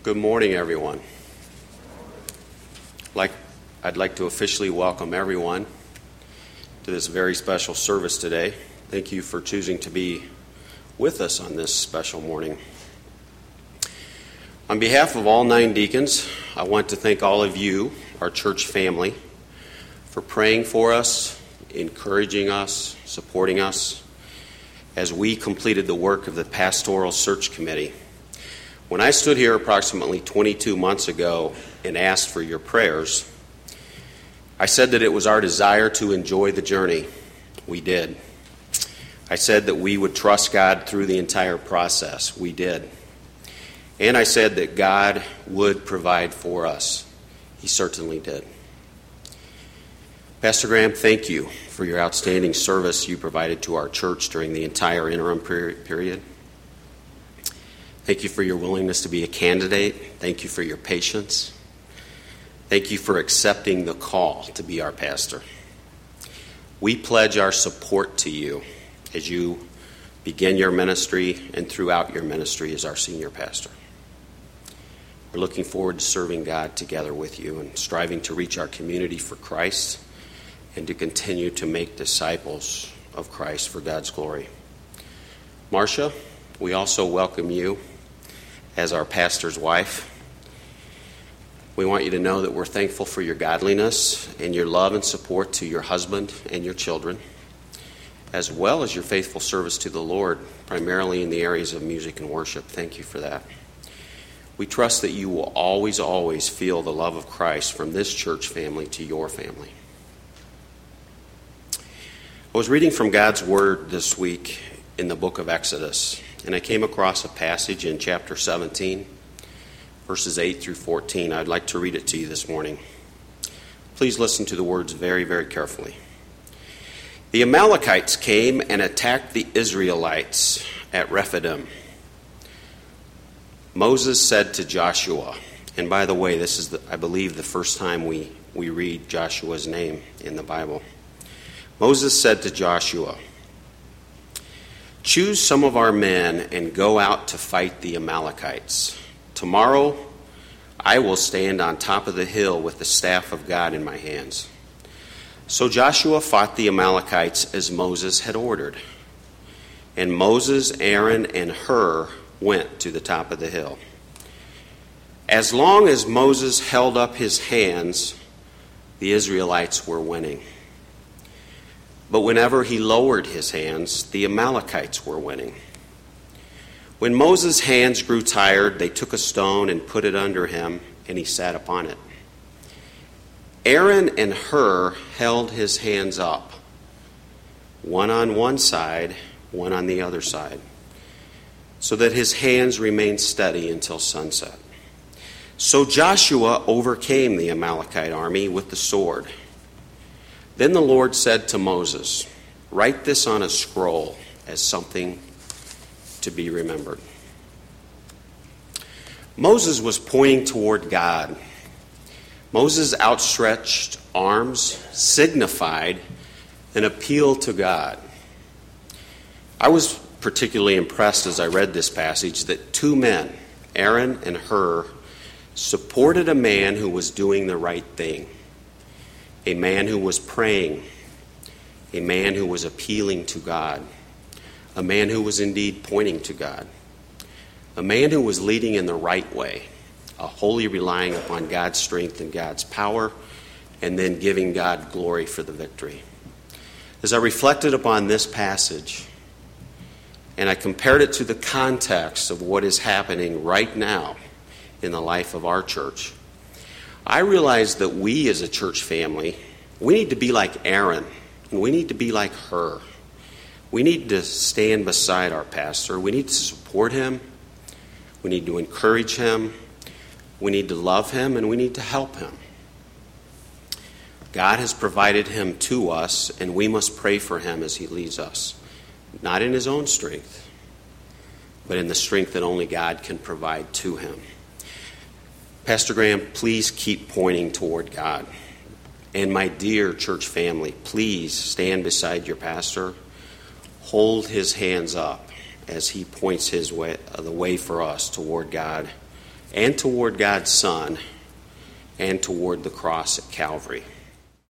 Good morning, everyone. I'd like to officially welcome everyone to this very special service today. Thank you for choosing to be with us on this special morning. On behalf of all 9 deacons, I want to thank all of you, our church family, for praying for us, encouraging us, supporting us as we completed the work of the Pastoral Search Committee. When I stood here approximately 22 months ago and asked for your prayers, I said that it was our desire to enjoy the journey. We did. I said that we would trust God through the entire process. We did. And I said that God would provide for us. He certainly did. Pastor Graham, thank you for your outstanding service you provided to our church during the entire interim period. Thank you for your willingness to be a candidate. Thank you for your patience. Thank you for accepting the call to be our pastor. We pledge our support to you as you begin your ministry and throughout your ministry as our senior pastor. We're looking forward to serving God together with you and striving to reach our community for Christ and to continue to make disciples of Christ for God's glory. Marcia, we also welcome you as our pastor's wife. We want you to know that we're thankful for your godliness and your love and support to your husband and your children, as well as your faithful service to the Lord, primarily in the areas of music and worship. Thank you for that. We trust that you will always, always feel the love of Christ from this church family to your family. I was reading from God's Word this week in the book of Exodus, and I came across a passage in chapter 17, verses 8 through 14. I'd like to read it to you this morning. Please listen to the words very, very carefully. The Amalekites came and attacked the Israelites at Rephidim. Moses said to Joshua, and by the way, this is, I believe, the first time we read Joshua's name in the Bible. Moses said to Joshua, "Choose some of our men and go out to fight the Amalekites. Tomorrow I will stand on top of the hill with the staff of God in my hands." So Joshua fought the Amalekites as Moses had ordered. And Moses, Aaron, and Hur went to the top of the hill. As long as Moses held up his hands, the Israelites were winning. But whenever he lowered his hands, the Amalekites were winning. When Moses' hands grew tired, they took a stone and put it under him, and he sat upon it. Aaron and Hur held his hands up, one on one side, one on the other side, so that his hands remained steady until sunset. So Joshua overcame the Amalekite army with the sword. Then the Lord said to Moses, "Write this on a scroll as something to be remembered." Moses was pointing toward God. Moses' outstretched arms signified an appeal to God. I was particularly impressed as I read this passage that 2 men, Aaron and Hur, supported a man who was doing the right thing. A man who was praying, a man who was appealing to God, a man who was indeed pointing to God, a man who was leading in the right way, wholly relying upon God's strength and God's power, and then giving God glory for the victory. As I reflected upon this passage, and I compared it to the context of what is happening right now in the life of our church, I realized that we as a church family, we need to be like Aaron, and we need to be like Hur. We need to stand beside our pastor. We need to support him. We need to encourage him. We need to love him, and we need to help him. God has provided him to us, and we must pray for him as he leads us, not in his own strength, but in the strength that only God can provide to him. Pastor Graham, please keep pointing toward God. And my dear church family, please stand beside your pastor. Hold his hands up as he points the way for us toward God and toward God's Son and toward the cross at Calvary.